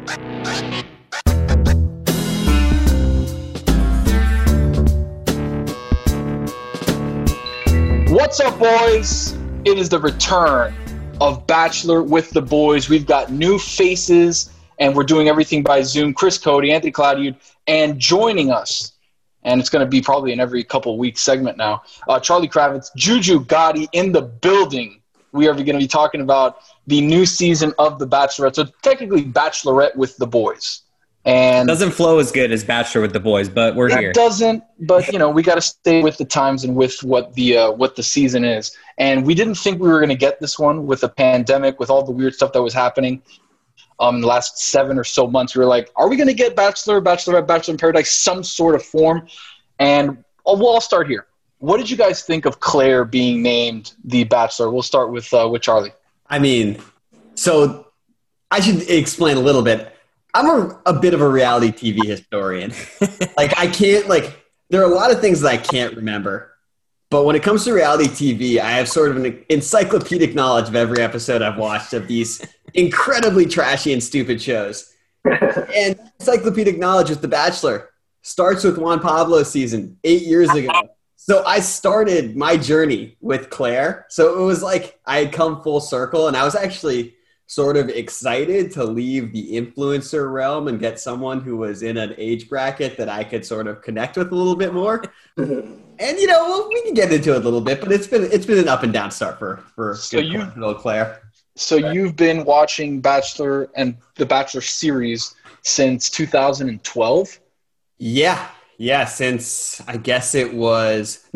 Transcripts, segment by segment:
What's up, boys? It is the return of Bachelor with the Boys. We've got new faces, and we're doing everything by Zoom. Chris Cody, Anthony Claudiud, and joining us, and it's going to be probably in every couple weeks segment now, Charlie Kravitz, Juju Gotti in the building. We are going to be talking about the new season of The Bachelorette. So technically Bachelorette with the Boys. And it doesn't flow as good as Bachelor with the Boys, but we're here. It doesn't, but we got to stay with the times and with what the season is. And we didn't think we were going to get this one with the pandemic, with all the weird stuff that was happening in the last 7 or so months. We were like, are we going to get Bachelor, Bachelorette, Bachelor in Paradise, some sort of form? And I'll start here. What did you guys think of Claire being named the Bachelor? We'll start with Charlie. I mean, so I should explain a little bit. I'm a bit of a reality TV historian. There are a lot of things that I can't remember. But when it comes to reality TV, I have sort of an encyclopedic knowledge of every episode I've watched of these incredibly trashy and stupid shows. And encyclopedic knowledge with The Bachelor starts with Juan Pablo's season 8 years ago. So I started my journey with Claire. So it was like I had come full circle, and I was actually sort of excited to leave the influencer realm and get someone who was in an age bracket that I could sort of connect with a little bit more. And we can get into it a little bit, but it's been an up and down start for little Claire. So you've been watching Bachelor and the Bachelor series since 2012? Yeah, since I guess it was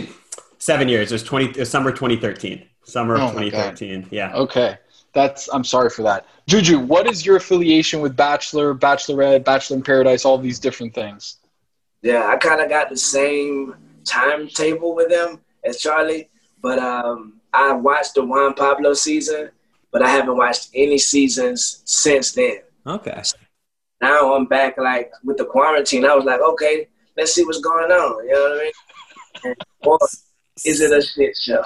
7 years. It was summer 2013. Summer of 2013. Yeah. Okay. I'm sorry for that. Juju, what is your affiliation with Bachelor, Bachelorette, Bachelor in Paradise, all these different things? Yeah, I kind of got the same timetable with them as Charlie, but I watched the Juan Pablo season, but I haven't watched any seasons since then. Okay. Now I'm back with the quarantine. I was like, okay, let's see what's going on. You know what I mean? And, boy, is it a shit show?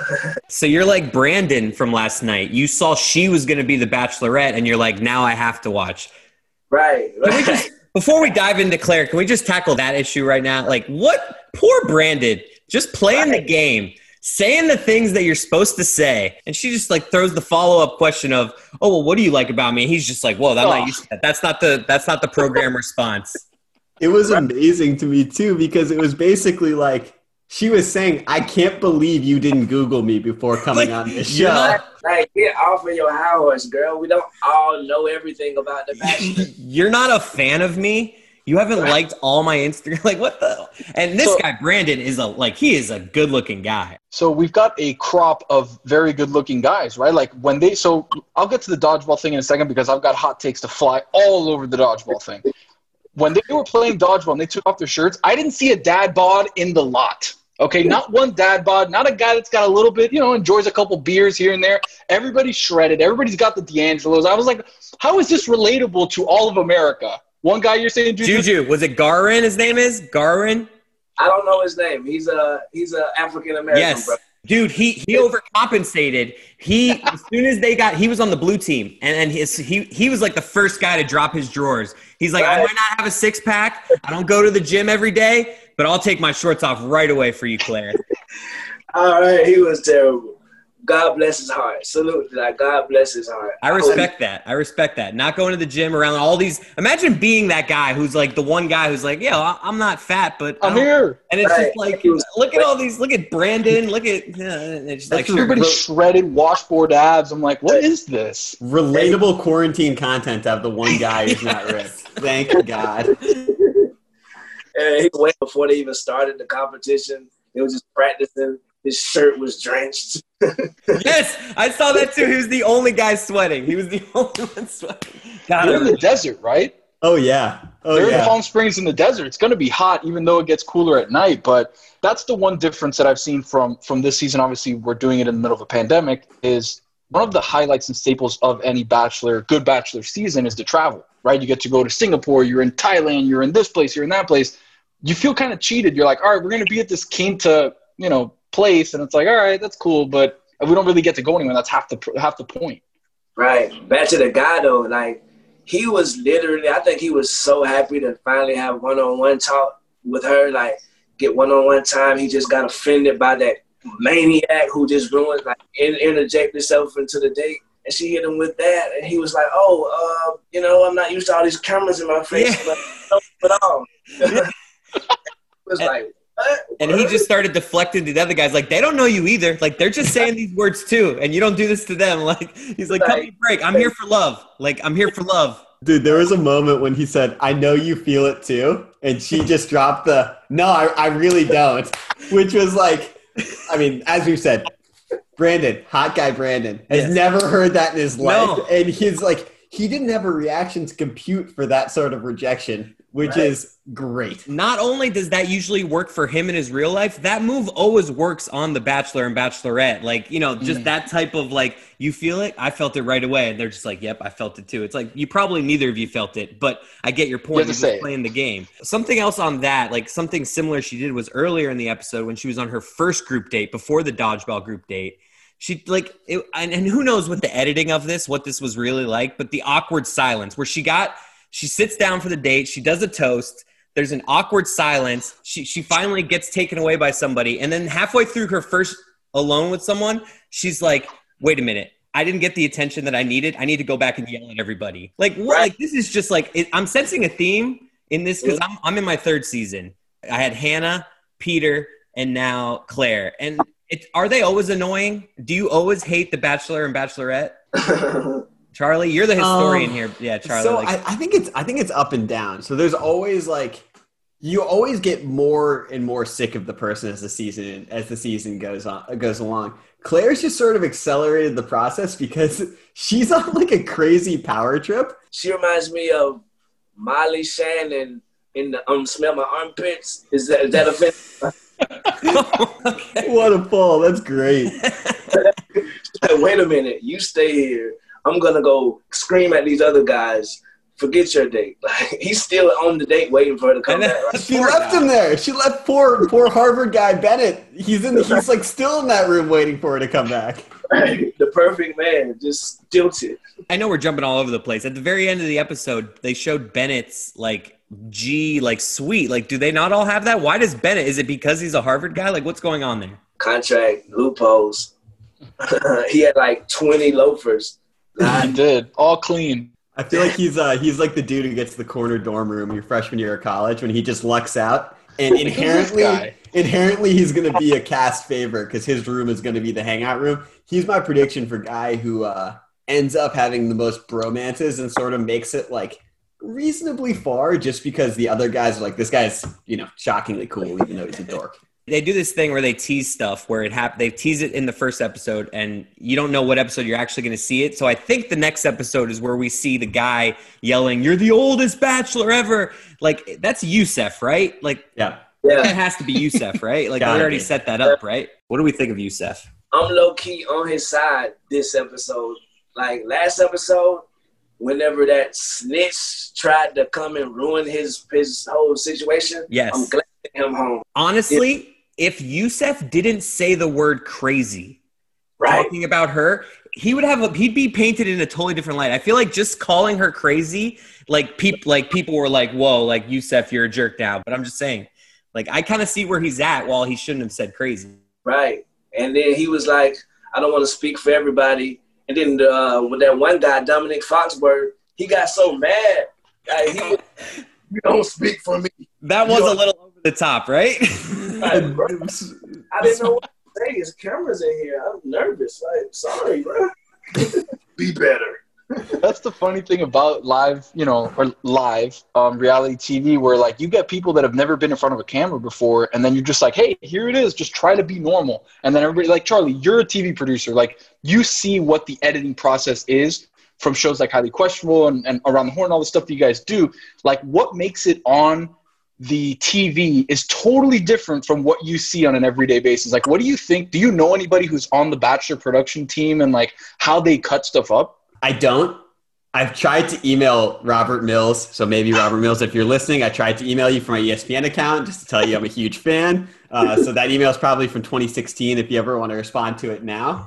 So you're like Brandon from last night. You saw she was going to be the Bachelorette, and you're like, now I have to watch. Right. Before we dive into Claire, can we just tackle that issue right now? Like, what? Poor Brandon, just playing the game, saying the things that you're supposed to say, and she just throws the follow-up question of, oh, well, what do you like about me? And he's just like, well, I'm not used to that. That's not the program response. It was amazing to me too, because it was basically like, she was saying, I can't believe you didn't Google me before coming on this show. Get off of your high horse, girl. We don't all know everything about the Bachelor. You're not a fan of me. You haven't liked all my Instagram. Like, what the? And this guy, Brandon, he is a good-looking guy. So we've got a crop of very good-looking guys, right? So I'll get to the dodgeball thing in a second because I've got hot takes to fly all over the dodgeball thing. When they were playing dodgeball and they took off their shirts, I didn't see a dad bod in the lot. Okay, not one dad bod, not a guy that's got a little bit, enjoys a couple beers here and there. Everybody's shredded. Everybody's got the D'Angelos. I was like, how is this relatable to all of America? One guy you're saying, Juju, was it Garin? His name is Garin? I don't know his name. He's a African-American, yes. bro. Dude, he overcompensated. As soon as he was on the blue team, and he was like the first guy to drop his drawers. He's like, I might not have a six-pack. I don't go to the gym every day, but I'll take my shorts off right away for you, Claire. All right, he was terrible. God bless his heart. Salute to that. God bless his heart. I respect that. Not going to the gym around all these. Imagine being that guy who's like the one guy who's like, yeah, I'm not fat, but I'm here. And it's just like, look at all these. Look at Brandon. Look at it's just like everybody shredded washboard abs. I'm like, what is this? Relatable quarantine content of the one guy who's not ripped. Thank God. He went before they even started the competition. He was just practicing. His shirt was drenched. Yes, I saw that too. He was the only guy sweating. He was the only one sweating. They're in the desert, right? Oh, yeah. They're in Palm Springs in the desert. It's going to be hot even though it gets cooler at night. But that's the one difference that I've seen from this season. Obviously, we're doing it in the middle of a pandemic. Is one of the highlights and staples of any good Bachelor season is the travel, right? You get to go to Singapore. You're in Thailand. You're in this place. You're in that place. You feel kind of cheated. You're like, all right, we're going to be at this quinta, place, and it's like, all right, that's cool, but we don't really get to go anywhere. That's half the point. Right. Back to the guy though, he was literally, I think he was so happy to finally have one-on-one talk with her, like get one-on-one time. He just got offended by that maniac who just ruined, like interject himself into the date. And she hit him with that. And he was like, I'm not used to all these cameras in my face. Yeah. But it was like, what? And he just started deflecting to the other guys. Like, they don't know you either. Like, they're just saying these words too. And you don't do this to them. Like, he's like, cut me a break. I'm here for love. Like, I'm here for love. Dude, there was a moment when he said, I know you feel it too. And she just dropped the, no, I really don't. Which was like, I mean, as we said, Brandon, hot guy Brandon, has never heard that in his life. No. And he's like, he didn't have a reaction to compute for that sort of rejection, which is great. Not only does that usually work for him in his real life, that move always works on The Bachelor and Bachelorette. Like, just that type of like, you feel it? I felt it right away. And they're just like, yep, I felt it too. It's like, you probably neither of you felt it, but I get your point. You're just playing the game. Something else on that, like something similar she did was earlier in the episode when she was on her first group date before the dodgeball group date. She like, and who knows what the editing of this, what this was really like, but the awkward silence where she sits down for the date. She does a toast. There's an awkward silence. She finally gets taken away by somebody. And then halfway through her first alone with someone, she's like, wait a minute. I didn't get the attention that I needed. I need to go back and yell at everybody. Like, what? Like this is just like, I'm sensing a theme in this because I'm in my third season. I had Hannah, Peter, and now Claire. And are they always annoying? Do you always hate The Bachelor and Bachelorette? Charlie, you're the historian here. Yeah, Charlie. So I think it's up and down. So there's always like, you always get more and more sick of the person as the season goes along. Claire's just sort of accelerated the process because she's on like a crazy power trip. She reminds me of Molly Shannon in the Smell My Armpits. Is that offensive? Okay. What a pull. That's great. Wait a minute. You stay here. I'm going to go scream at these other guys. Forget your date. Like, he's still on the date waiting for her to come back. Right? She left him there. She left poor Harvard guy Bennett. He's like still in that room waiting for her to come back. Right. The perfect man, just tilted. I know we're jumping all over the place. At the very end of the episode, they showed Bennett's like suite. Like, do they not all have that? Why does Bennett? Is it because he's a Harvard guy? Like, what's going on there? Contract loopholes. He had like 20 loafers. He did. All clean. I feel like he's like the dude who gets the corner dorm room your freshman year of college when he just lucks out. And inherently he's going to be a cast favorite because his room is going to be the hangout room. He's my prediction for guy who ends up having the most bromances and sort of makes it like reasonably far just because the other guys are like, this guy's, shockingly cool even though he's a dork. They do this thing where they tease stuff where they tease it in the first episode and you don't know what episode you're actually going to see it. So I think the next episode is where we see the guy yelling, "You're the oldest bachelor ever." Like that's Youssef, right? Like, yeah. That has to be Youssef, right? Like I already set that up, right? What do we think of Youssef? I'm low key on his side this episode. Like last episode, whenever that snitch tried to come and ruin his whole situation, yes. I'm glad to get him home. Honestly, if Youssef didn't say the word crazy, talking about her, he'd be painted in a totally different light. I feel like just calling her crazy, people were like, "Whoa, like Youssef, you're a jerk now." But I'm just saying, like I kind of see where he's at while he shouldn't have said crazy. Right. And then he was like, "I don't want to speak for everybody." And then with that one guy, Dominic Foxworth, he got so mad. You don't speak for me. That was a little over the top, right? I didn't know what to say. There's cameras in here. I'm nervous. Like, sorry, bro. Be better. That's the funny thing about live reality TV where, like, you get people that have never been in front of a camera before, and then you're just like, hey, here it is. Just try to be normal. And then everybody, like, Charlie, you're a TV producer. Like, you see what the editing process is from shows like Highly Questionable and Around the Horn, all the stuff that you guys do. Like, what makes it on the TV is totally different from what you see on an everyday basis. Like, what do you think? Do you know anybody who's on the Bachelor production team and, like, how they cut stuff up? I don't. I've tried to email Robert Mills. So maybe Robert Mills, if you're listening, I tried to email you from my ESPN account just to tell you I'm a huge fan. So that email is probably from 2016 if you ever want to respond to it now.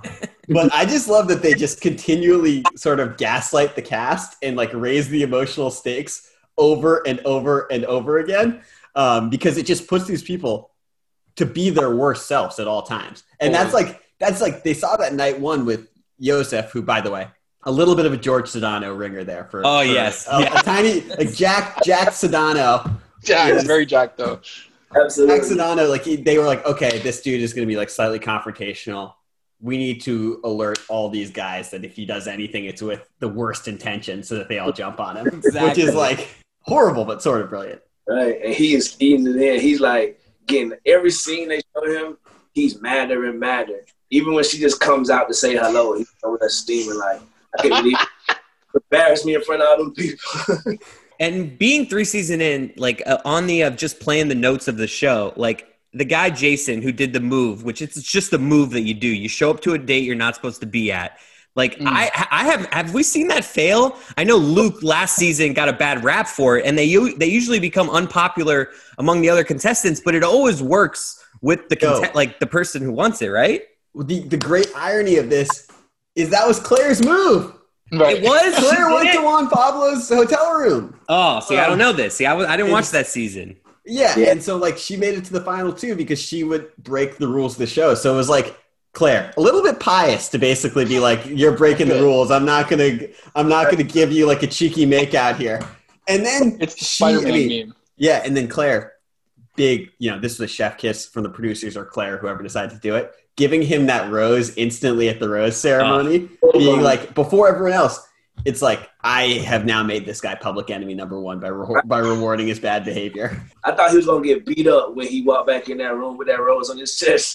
But I just love that they just continually sort of gaslight the cast and like raise the emotional stakes over and over and over again, because it just puts these people to be their worst selves at all times. And that's like they saw that night one with Yosef, who, by the way, a little bit of a George Sedano ringer there for yes. a tiny like Jack Sedano. Jack, very Jack though. Absolutely. Jack Sedano, like they were like, okay, this dude is going to be like slightly confrontational. We need to alert all these guys that if he does anything, it's with the worst intention, so that they all jump on him. Exactly. Which is like horrible, but sort of brilliant. Right, and he is eating it in. He's like getting every scene they show him. He's madder and madder. Even when she just comes out to say hello, he's over there steaming like, I can't believe it. Embarrass me in front of all them people. And being 3 seasons in, like on the just playing the notes of the show, like the guy Jason who did the move, which it's just a move that you do. You show up to a date you're not supposed to be at. Like I have we seen that fail? I know Luke last season got a bad rap for it, and they usually become unpopular among the other contestants, but it always works with the like the person who wants it, right? The great irony of this is that was Claire's move. Right. It was. Claire went to Juan Pablo's hotel room. Oh, see, I don't know this. See, I didn't watch that season. Yeah, and so like she made it to the final 2 because she would break the rules of the show. So it was like, Claire, a little bit pious to basically be like, you're breaking the rules. I'm not gonna give you like a cheeky make out here. And then it's Spider-Man meme. Yeah, and then Claire, big, this was a chef kiss from the producers or Claire, whoever decided to do it, giving him that rose instantly at the rose ceremony, being like, before everyone else, it's like, I have now made this guy public enemy number 1 by rewarding his bad behavior. I thought he was going to get beat up when he walked back in that room with that rose on his chest.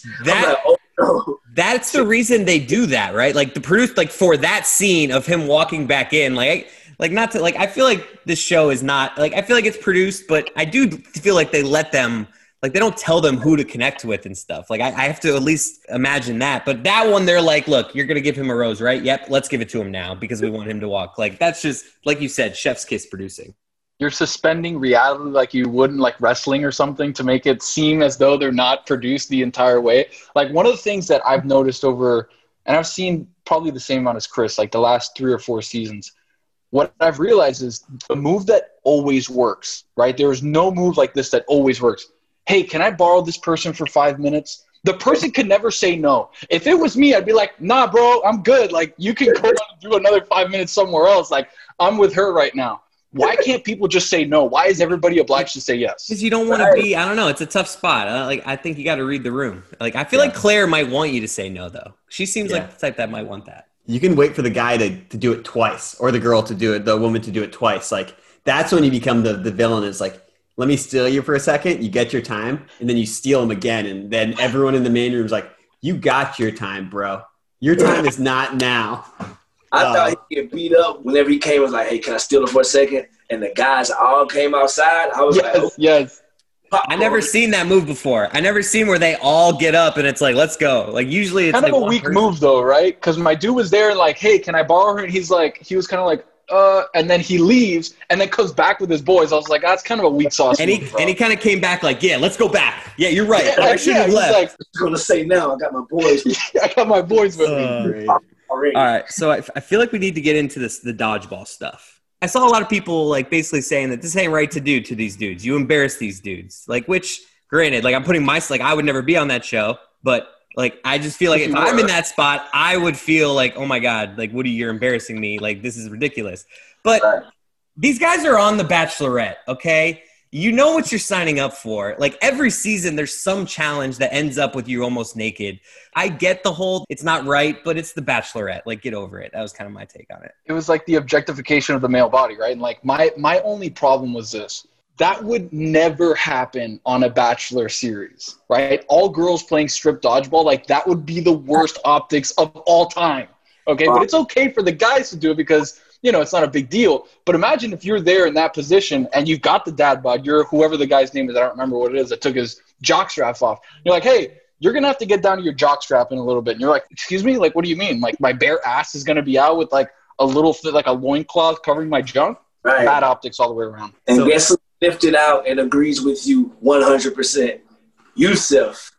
That's the reason they do that, right? Like the produce, like for that scene of him walking back in, like not to, like, I feel like this show is not, like, I feel like it's produced, but I do feel like they let them, like, they don't tell them who to connect with and stuff. Like, I have to at least imagine that. But that one, they're like, look, you're going to give him a rose, right? Yep, let's give it to him now because we want him to walk. Like, that's just, like you said, chef's kiss producing. You're suspending reality like you wouldn't like wrestling or something to make it seem as though they're not produced the entire way. Like, one of the things that I've noticed over, and I've seen probably the same amount as Chris, like the last 3 or 4 seasons, what I've realized is the move that always works, right? There is no move like this that always works. Hey, can I borrow this person for 5 minutes? The person could never say no. If it was me, I'd be like, nah, bro, I'm good. Like, you can go and do another 5 minutes somewhere else. Like, I'm with her right now. Why can't people just say no? Why is everybody obliged to say yes? Because you don't want to be, I don't know, it's a tough spot. I think you got to read the room. Like, I feel like Claire might want you to say no, though. She seems like the type that might want that. You can wait for the guy to do it twice, or the girl to do it, the woman to do it twice. Like, that's when you become the villain. Is like, let me steal you for a second. You get your time, and then you steal him again. And then everyone in the main room is like, you got your time, bro. Your time is not now. I thought he'd get beat up whenever he came. Was like, hey, can I steal him for a second? And the guys all came outside. I was yes. I never seen that move before. I never seen where they all get up and it's like, let's go. Like, usually it's kind of a weak move though, right? Because my dude was there and like, hey, can I borrow her? And he was kind of like, and then he leaves and then comes back with his boys. I was like, that's kind of a weak sauce. And he kind of came back like, yeah, let's go back. Yeah, you're right. Yeah, I shouldn't have left. Like, I'm going to say now, I got my boys. I got my boys with me. All right, so I feel like we need to get into the dodgeball stuff. I saw a lot of people like basically saying that this ain't right to do to these dudes. You embarrass these dudes. Like, which, granted, like I'm putting like I would never be on that show, but like I just feel like if I'm in that spot, I would feel like, oh my God, like Woody, you're embarrassing me. Like, this is ridiculous. But these guys are on The Bachelorette, okay? You know what you're signing up for. Like, every season, there's some challenge that ends up with you almost naked. I get the whole, it's not right, but it's The Bachelorette. Like, get over it. That was kind of my take on it. It was like the objectification of the male body, right? And like my only problem was this. That would never happen on a Bachelor series, right? All girls playing strip dodgeball, like that would be the worst optics of all time. Okay, but it's okay for the guys to do it because, you know, it's not a big deal. But imagine if you're there in that position and you've got the dad bod, you're whoever the guy's name is, I don't remember what it is, that took his jock strap off. You're like, hey, you're going to have to get down to your jock strap in a little bit. And you're like, excuse me? Like, what do you mean? Like, my bare ass is going to be out with like a little, like a loincloth covering my junk? Right. Bad optics all the way around. And guess who lifted out and agrees with you 100%? Yusuf.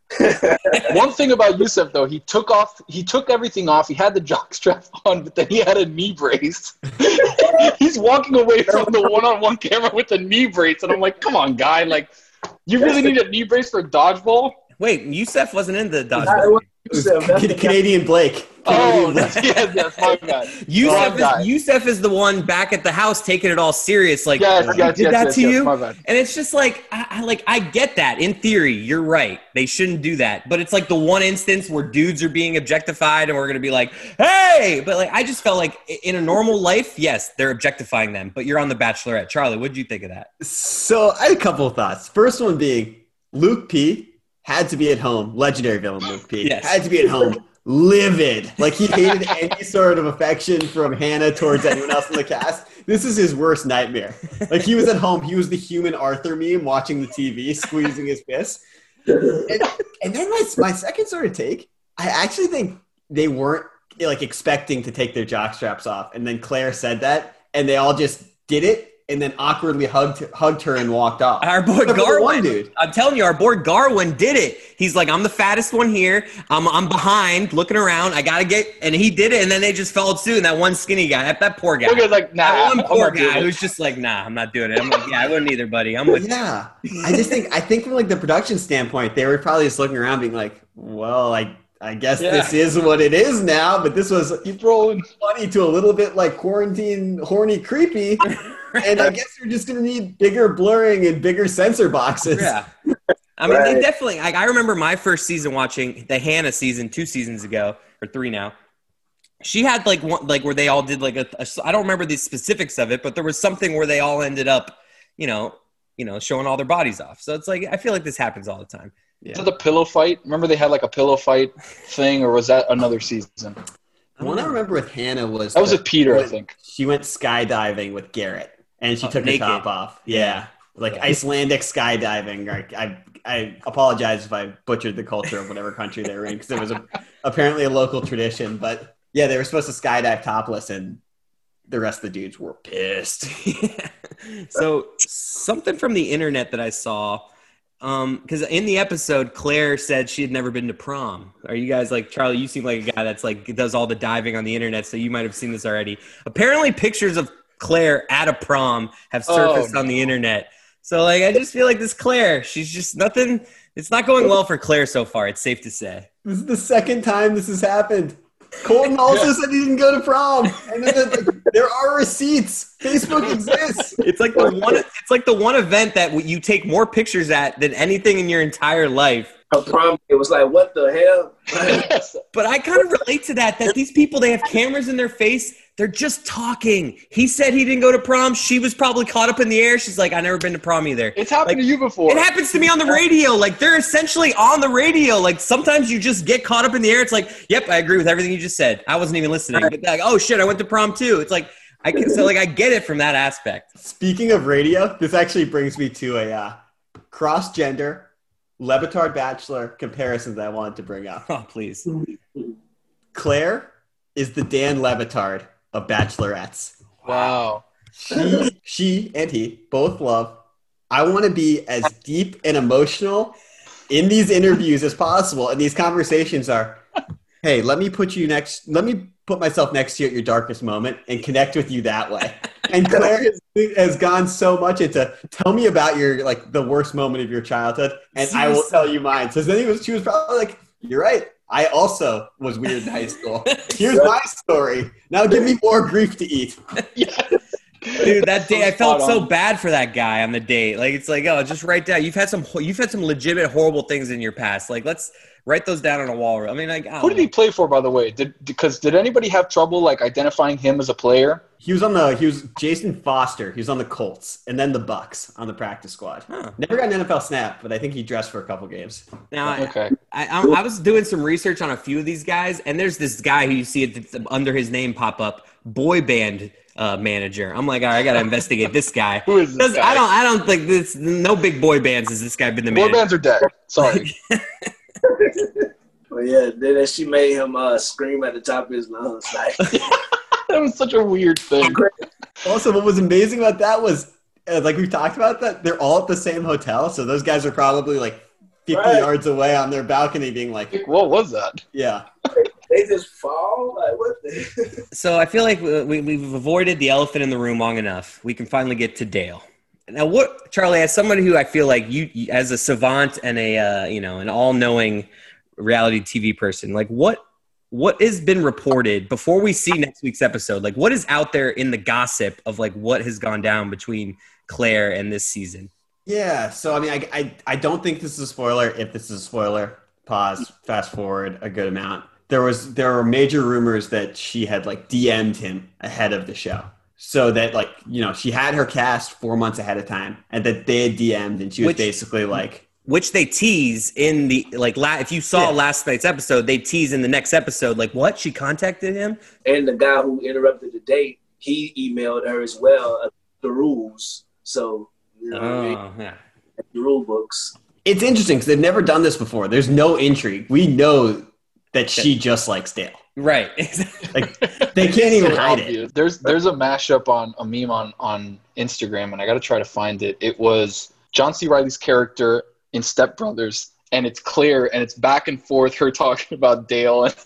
One thing about Youssef though, he took everything off. He had the jockstrap on, but then he had a knee brace. He's walking away from the one-on-one camera with a knee brace, and I'm like, come on, guy, like, you really need a knee brace for dodgeball? Wait, Youssef wasn't in the dodgeball. Canadian Blake. Oh, yes, my bad. Youssef is the one back at the house taking it all serious. Like, did that to you? My bad. And it's just like, I get that. In theory, you're right. They shouldn't do that. But it's like the one instance where dudes are being objectified and we're going to be like, hey! But like, I just felt like in a normal life, yes, they're objectifying them. But you're on The Bachelorette. Charlie, what did you think of that? So I had a couple of thoughts. First one being Luke P. had to be at home. Legendary villain Luke P. Yes. Had to be at home. Livid. Like he hated any sort of affection from Hannah towards anyone else in the cast. This is his worst nightmare. Like he was at home. He was the human Arthur meme watching the TV, squeezing his fist. And then my second sort of take, I actually think they weren't like expecting to take their jockstraps off. And then Claire said that and they all just did it. And then awkwardly hugged her and walked off. Our boy Garwin, dude. I'm telling you, our boy Garwin did it. He's like, I'm the fattest one here. I'm behind, looking around. I gotta get, and he did it. And then they just followed suit. And that one skinny guy, that poor guy, like, nah, that one poor guy who's just like, nah, I'm not doing it. I'm like, yeah, I wouldn't either, buddy. I'm with. Yeah, I think from like the production standpoint, they were probably just looking around, being like, well, I guess this is what it is now. But this was keep rolling funny to a little bit like quarantine horny creepy. And I guess we're just going to need bigger blurring and bigger sensor boxes. Yeah. I mean, they definitely, I remember my first season watching the Hannah season 2 seasons ago, or 3 now. She had like one, like where they all did like I don't remember the specifics of it, but there was something where they all ended up, showing all their bodies off. So it's like, I feel like this happens all the time. Yeah. Was it the pillow fight? Remember they had like a pillow fight thing, or was that another season? The one I remember with Hannah was... That was with Peter, I think. She went skydiving with Garrett. And she took her top off. Yeah. Icelandic skydiving. I apologize if I butchered the culture of whatever country they were in, because it was apparently a local tradition. But yeah, they were supposed to skydive topless, and the rest of the dudes were pissed. So something from the internet that I saw, because in the episode, Claire said she had never been to prom. Are you guys like, Charlie, you seem like a guy that's like does all the diving on the internet, so you might have seen this already. Apparently pictures of Claire at a prom have surfaced on the internet. So like, I just feel like this Claire, she's just nothing. It's not going well for Claire so far. It's safe to say. This is the second time this has happened. Colton also said he didn't go to prom, and then there are receipts. Facebook exists. It's like the one event that you take more pictures at than anything in your entire life. A prom, it was like, what the hell? But I kind of relate to that these people, they have cameras in their face. They're just talking. He said he didn't go to prom. She was probably caught up in the air. She's like, I've never been to prom either. It's happened to you before. It happens to me on the radio. Like, they're essentially on the radio. Like, sometimes you just get caught up in the air. It's like, yep, I agree with everything you just said. I wasn't even listening. But like, oh, shit, I went to prom too. It's like, I get it from that aspect. Speaking of radio, this actually brings me to a cross-gender Le Batard Bachelor comparison that I wanted to bring up. Oh, please. Claire is the Dan Le Batard of Bachelorettes. Wow. She and he both love, I want to be as deep and emotional in these interviews as possible. And these conversations are, hey, let me put myself next to you at your darkest moment and connect with you that way. And Claire has gone so much into, tell me about your, like, the worst moment of your childhood, and I will tell you mine. So then she was probably like, you're right. I also was weird in high school. Here's my story. Now give me more grief to eat. Dude, that day I felt so bad for that guy on the date. Like, it's like, oh, just write down. You've had some legitimate horrible things in your past. Like, let's write those down on a wall. I mean, like, who did he play for, by the way? Did anybody have trouble like identifying him as a player? He was Jason Foster. He was on the Colts and then the Bucks on the practice squad. Huh. Never got an NFL snap, but I think he dressed for a couple games. Now, okay. I was doing some research on a few of these guys, and there's this guy who you see it under his name pop up, boy band manager. I'm like, all right, I got to investigate this guy. Who is this guy? I don't think this. No big boy bands has this guy been the manager. Boy bands are dead. Sorry. Well, yeah, then she made him scream at the top of his lungs. Like, that was such a weird thing. Also, what was amazing about that was, like we talked about, that they're all at the same hotel. So those guys are probably like 50 yards away on their balcony being like, What was that? yeah. They just fall? Like, what the? So I feel like we've avoided the elephant in the room long enough. We can finally get to Dale. Now, what, Charlie, as somebody who I feel like you as a savant and an all-knowing reality TV person, like what has been reported before we see next week's episode? Like, what is out there in the gossip of like what has gone down between Claire and this season? Yeah. So, I mean, I don't think this is a spoiler. If this is a spoiler, pause, fast forward a good amount. There were major rumors that she had like DM'd him ahead of the show. So that like, she had her cast 4 months ahead of time and that they had DM'd and she was basically like. Which they tease in the, like, if you saw last night's episode, they tease in the next episode, like what? She contacted him? And the guy who interrupted the date, he emailed her as well, the rules. So, yeah. The rule books. It's interesting because they've never done this before. There's no intrigue. We know that she just likes Dale. Right. Like they can't even hide it. There's a mashup on a meme on Instagram, and I got to try to find it. It was John C. Reilly's character in Step Brothers, and it's Claire, and it's back and forth her talking about Dale, and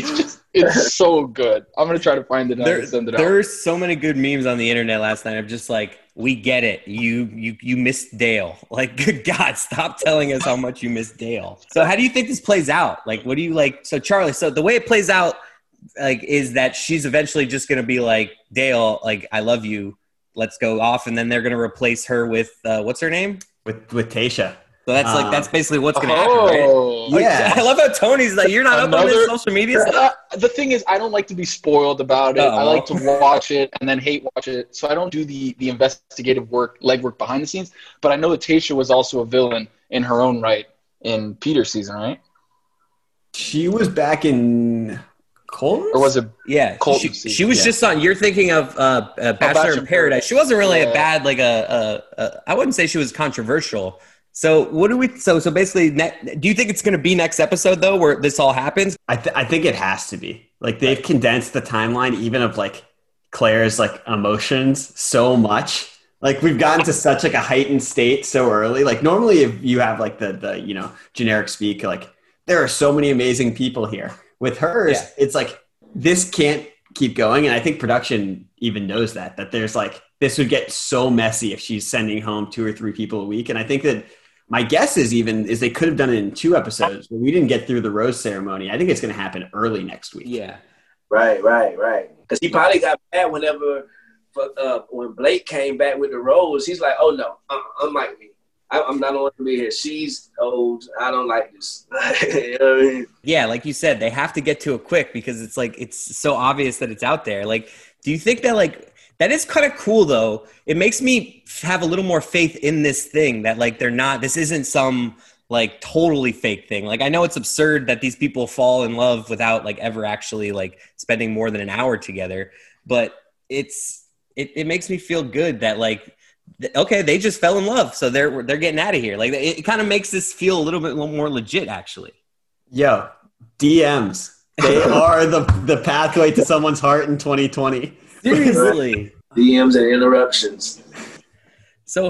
it's so good. I'm gonna try to find it and send it out. There's so many good memes on the internet last night. I'm just like, we get it. You missed Dale. Like, good God, stop telling us how much you missed Dale. So how do you think this plays out? Like, what do you like? So Charlie, so the way it plays out, like, is that she's eventually just gonna be like, Dale, like, I love you. Let's go off, and then they're gonna replace her with what's her name? With Tayshia. So that's basically what's going to happen, right? Yeah. I love how Tony's like, you're not up on this social media stuff. The thing is, I don't like to be spoiled about it. I like to watch it and then hate watch it. So I don't do the investigative legwork behind the scenes. But I know that Tayshia was also a villain in her own right in Peter's season, right? She was back in Colton? Or was it Colton season? She was just on, you're thinking of Bachelor in Paradise. She wasn't really a bad, like I wouldn't say she was controversial. So so basically, do you think it's going to be next episode though, where this all happens? I think it has to be. Like they've condensed the timeline even of like Claire's like emotions so much. Like we've gotten to such like a heightened state so early. Like normally if you have like the generic speak, like there are so many amazing people here. With hers, it's like this can't keep going. And I think production even knows that there's like, this would get so messy if she's sending home 2 or 3 people a week. And I think that my guess is they could have done it in 2 episodes, but we didn't get through the rose ceremony. I think it's going to happen early next week. Yeah. Right. Because he probably got mad when Blake came back with the rose. He's like, oh, no, unlike me. I'm not going to be here. She's old. I don't like this. You know what I mean? Yeah, like you said, they have to get to it quick because it's like it's so obvious that it's out there. Like, do you think that like – that is kind of cool, though. It makes me have a little more faith in this thing that, like, this isn't some, like, totally fake thing. Like, I know it's absurd that these people fall in love without, like, ever actually, like, spending more than an hour together. But it makes me feel good that, like, okay, they just fell in love, so they're getting out of here. Like, it kind of makes this feel a little bit more legit, actually. Yo, DMs. They are the pathway to someone's heart in 2020. Seriously. DMs and interruptions. So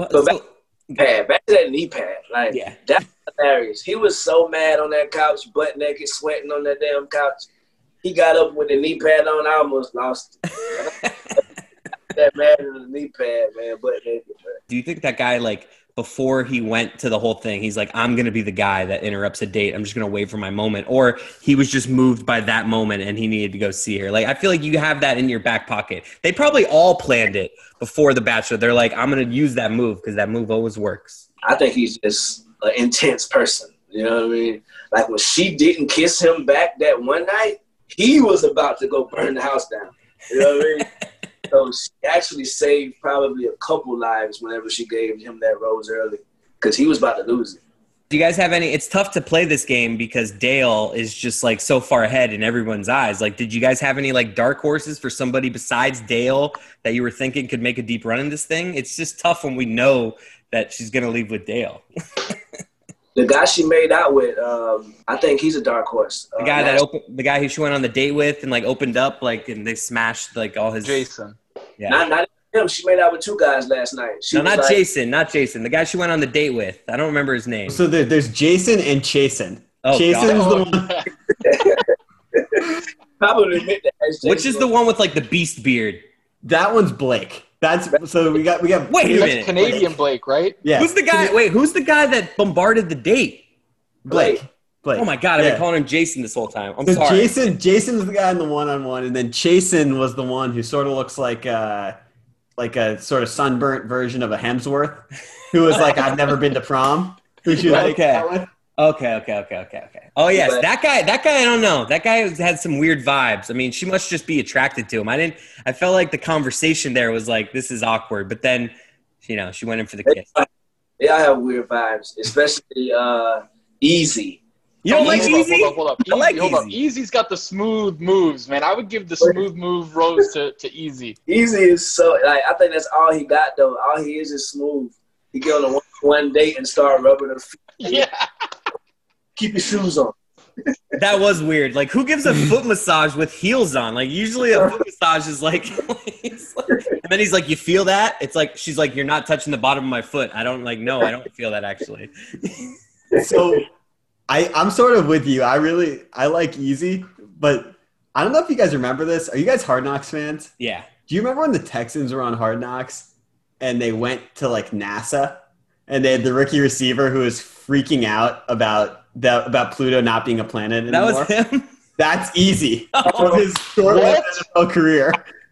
back to that knee pad. Like, that's hilarious. He was so mad on that couch, butt naked, sweating on that damn couch. He got up with the knee pad on. I almost lost it. That man in the knee pad, man, butt naked. Do you think that guy, like, before he went to the whole thing, he's like, I'm going to be the guy that interrupts a date. I'm just going to wait for my moment. Or he was just moved by that moment and he needed to go see her. Like, I feel like you have that in your back pocket. They probably all planned it before The Bachelor. They're like, I'm going to use that move because that move always works. I think he's just an intense person. You know what I mean? Like when she didn't kiss him back that one night, he was about to go burn the house down. You know what I mean? So she actually saved probably a couple lives whenever she gave him that rose early because he was about to lose it. Do you guys have any – it's tough to play this game because Dale is just, like, so far ahead in everyone's eyes. Like, did you guys have any, like, dark horses for somebody besides Dale that you were thinking could make a deep run in this thing? It's just tough when we know that she's going to leave with Dale. The guy she made out with, I think he's a dark horse. The guy who she went on the date with and like opened up, like, and they smashed like all his. Jason. Yeah. Not him. She made out with 2 guys last night. No, not Jason. Not Jason. The guy she went on the date with. I don't remember his name. So there's Jason and Chasen. Oh, Chasen's God. the one. Probably admit that. Which is the one with like the beast beard? That one's Blake. So we got. Wait a That's minute. Canadian Blake, right? Yeah. Who's the guy? Wait, who's the guy that bombarded the date? Blake. Oh my God, I've been calling him Jason this whole time. I'm So sorry. Jason's the guy in the one-on-one, and then Chasen was the one who sort of looks like a sort of sunburnt version of a Hemsworth, who was like, I've never been to prom. Who she was Okay. out with. Okay. Oh yes, that guy. I don't know. That guy had some weird vibes. I mean, she must just be attracted to him. I felt like the conversation there was like, this is awkward. But then, she went in for the kiss. Yeah, I have weird vibes, especially Easy. You don't like Easy? Hold up. I like Hold up. Easy. Easy's got the smooth moves, man. I would give the smooth move rose to Easy. Easy is so like I think that's all he got though. All he is smooth. He get on a one date and start rubbing her feet. Yeah. Keep your shoes on. That was weird. Like, who gives a foot massage with heels on? Like, usually a foot massage is like, and then he's like, you feel that? It's like, she's like, you're not touching the bottom of my foot. I don't feel that actually. So I'm sort of with you. I like Easy, but I don't know if you guys remember this. Are you guys Hard Knocks fans? Yeah. Do you remember when the Texans were on Hard Knocks and they went to like NASA and they had the rookie receiver who was freaking out about Pluto not being a planet anymore? That was him? That's Easy. Of his short-lived NFL career.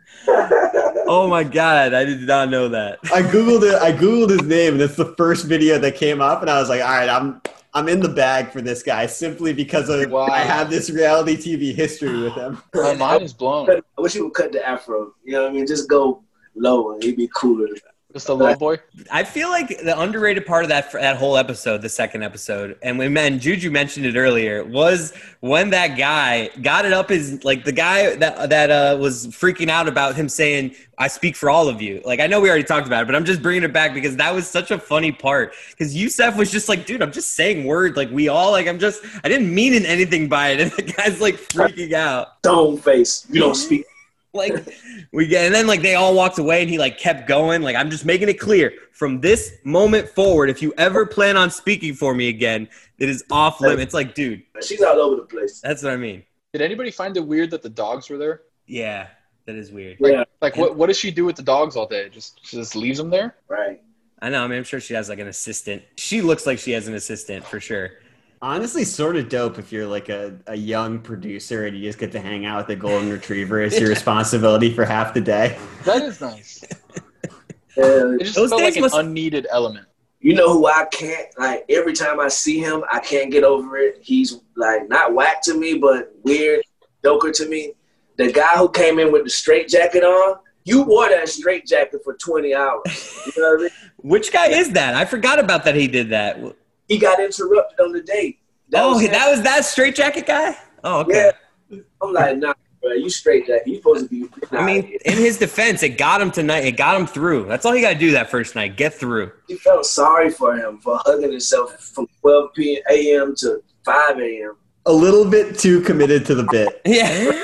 Oh my God, I did not know that. I googled his name, and it's the first video that came up, and I was like, all right, I'm in the bag for this guy simply because I have this reality TV history with him. My mind is blown. I wish he would cut the afro. You know what I mean? Just go low and he'd be cooler. Just a little boy. I feel like the underrated part of that whole episode, the second episode, and Juju mentioned it earlier, was when that guy got it up his, like the guy that was freaking out about him saying, I speak for all of you. Like, I know we already talked about it, but I'm just bringing it back because that was such a funny part. Because Yusef was just like, dude, I'm just saying words. Like, we all, like, I didn't mean anything by it. And the guy's like freaking out. Stone face. You don't speak. Like, and then like they all walked away and he like kept going. Like, I'm just making it clear from this moment forward, if you ever plan on speaking for me again, it is off limits. It's like, dude, she's all over the place. that's what I mean. Did anybody find it weird that the dogs were there? Yeah, that is weird. Yeah, Like, what does she do with the dogs all day? She just leaves them there? right. I know. I mean, I'm sure she has like an assistant. She looks like she has an assistant for sure. Honestly, sort of dope if you're like a young producer and you just get to hang out with a golden retriever as your responsibility for half the day. That is nice. Yeah. It just Those felt days like an must- unneeded element. You know who I can't, like, every time I see him, I can't get over it. He's, like, not whack to me, but weird, joker to me. The guy who came in with the straight jacket on, you wore that straight jacket for 20 hours. You know what I mean? Which guy is that? I forgot about that. He did that. He got interrupted on the date. That was him. that straight jacket guy. Oh, okay. Yeah. I'm like, nah, bro, you straight jacket. You supposed to be. I mean, in his defense, it got him tonight. It got him through. That's all he got to do that first night. Get through. She felt sorry for him for hugging himself from 12 a.m. to 5 a.m. A little bit too committed to the bit. Yeah.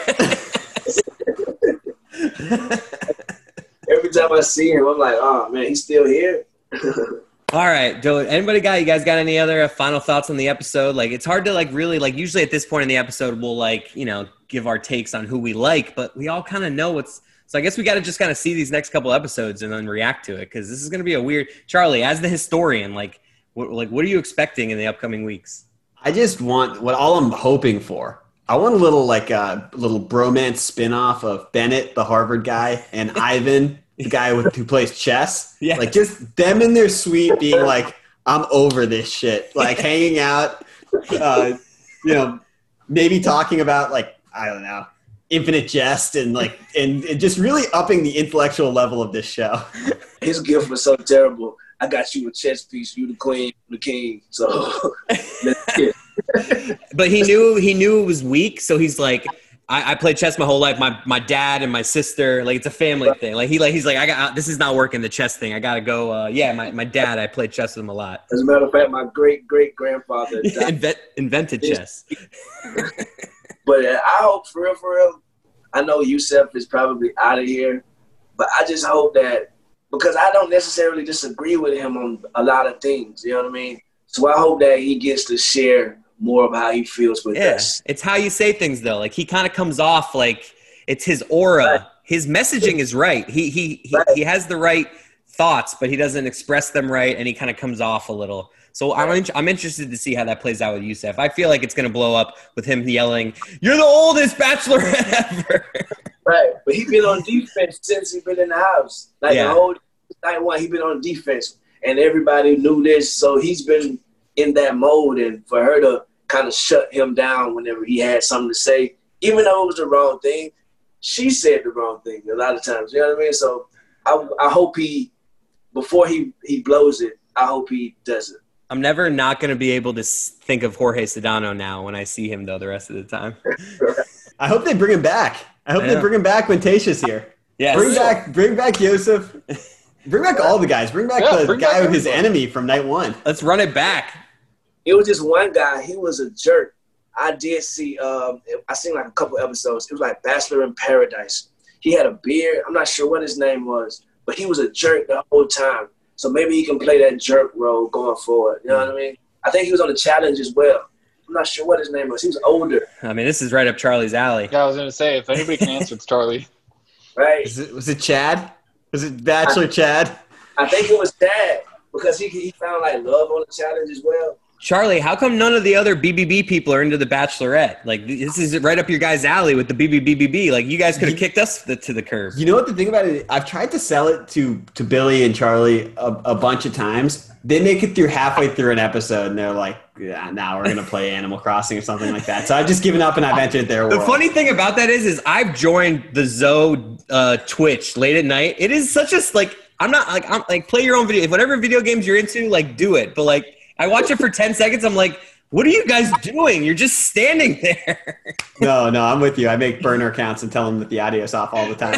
Every time I see him, I'm like, oh, man, he's still here. All right, Joe. You guys got any other final thoughts on the episode? Like, it's hard to like really like. Usually at this point in the episode, we'll like give our takes on who we like, but we all kind of know what's. So I guess we got to just kind of see these next couple episodes and then react to it because this is going to be a weird. Charlie, as the historian, what are you expecting in the upcoming weeks? I just want what all I'm hoping for. I want a little little bromance spinoff of Bennett, the Harvard guy, and Ivan, the guy who plays chess. Yeah. Like just them in their suite being like, I'm over this shit. Like hanging out, maybe talking about like, I don't know, Infinite Jest and like and just really upping the intellectual level of this show. His gift was so terrible. I got you a chess piece. You the queen, the king. So that's it. But he knew it was weak, so he's like, I played chess my whole life. My dad and my sister, like it's a family thing. He's like this is not working, the chess thing. I gotta go. My dad, I played chess with him a lot. As a matter of fact, my great grandfather invented chess. But I hope for real. I know Yusef is probably out of here. But I just hope that, because I don't necessarily disagree with him on a lot of things, you know what I mean? So I hope that he gets to share more of how he feels with us. It's how you say things, though. Like, he kind of comes off like it's his aura. Right. His messaging is right. He has the right thoughts, but he doesn't express them right, and he kind of comes off a little. So I'm interested to see how that plays out with Youssef. I feel like it's going to blow up with him yelling, "You're the oldest bachelorette ever." Right, but he been on defense since he been in the house. Like the whole night one, he been on defense, and everybody knew this. So he's been in that mode, and for her to kind of shut him down whenever he had something to say, even though it was the wrong thing, she said the wrong thing a lot of times. You know what I mean? So I hope before he blows it, I hope he does it. I'm never not going to be able to think of Jorge Sedano now when I see him, though, the rest of the time. I hope they bring him back. I hope they bring him back when Tayshia's here. Yes. Bring back Youssef. Bring back all the guys. Bring back the guy who's his enemy from night one. Let's run it back. It was just one guy. He was a jerk. I did see, I seen like a couple episodes. It was like Bachelor in Paradise. He had a beard. I'm not sure what his name was, but he was a jerk the whole time. So maybe he can play that jerk role going forward. You know what I mean? I think he was on the challenge as well. I'm not sure what his name was. He was older. I mean, this is right up Charlie's alley. Yeah, I was going to say, if anybody can answer, it's Charlie. Right. Was it Chad? Was it Bachelor Chad? I think it was Chad because he found like love on the challenge as well. Charlie, how come none of the other BBB people are into the Bachelorette? Like, this is right up your guys' alley with the BBBBB. Like, you guys could have kicked us to the curb. You know what the thing about it? I've tried to sell it to Billy and Charlie a bunch of times. They make it through halfway through an episode, and they're like, yeah, now we're going to play Animal Crossing or something like that. So I've just given up, and I've entered their world. The funny thing about that is I've joined the Zoe Twitch late at night. It is such a, like, I'm like, play your own video. Whatever video games you're into, like, do it. But, like, I watch it for 10 seconds. I'm like, what are you guys doing? You're just standing there. No, I'm with you. I make burner accounts and tell them that the audio's off all the time.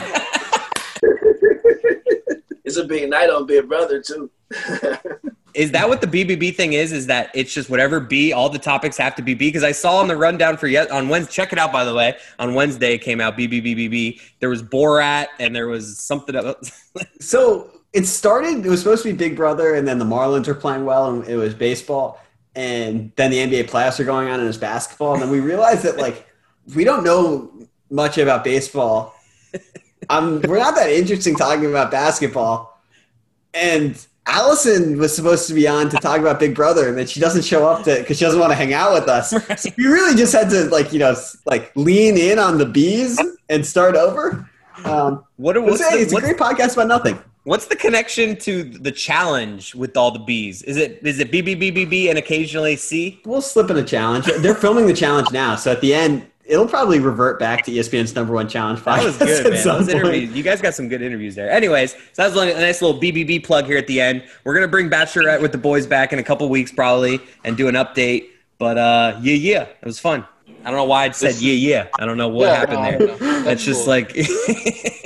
It's a big night on Big Brother, too. Is that what the BBB thing is? Is that it's just whatever B, all the topics have to be B? Because I saw on the rundown on Wednesday, check it out, by the way. On Wednesday, it came out BBBBB. There was Borat, and there was something else. So it was supposed to be Big Brother, and then the Marlins were playing well, and it was baseball. And then the NBA playoffs are going on, and it was basketball. And then we realized that, like, we don't know much about baseball. We're not that interesting talking about basketball. And Allison was supposed to be on to talk about Big Brother, and then she doesn't show up because she doesn't want to hang out with us. Right. So we really just had to, like, lean in on the bees and start over. It's a great podcast about nothing. What's the connection to the challenge with all the B's? Is it BBBBB and occasionally C? We'll slip in a challenge. They're filming the challenge now, so at the end, it'll probably revert back to ESPN's #1 challenge podcast. That was good, man. Those interviews, you guys got some good interviews there. Anyways, so that was a nice little BBB plug here at the end. We're going to bring Bachelorette with the boys back in a couple weeks probably and do an update. But, yeah, it was fun. I don't know why I said yeah. I don't know what happened there. That's just cool. Like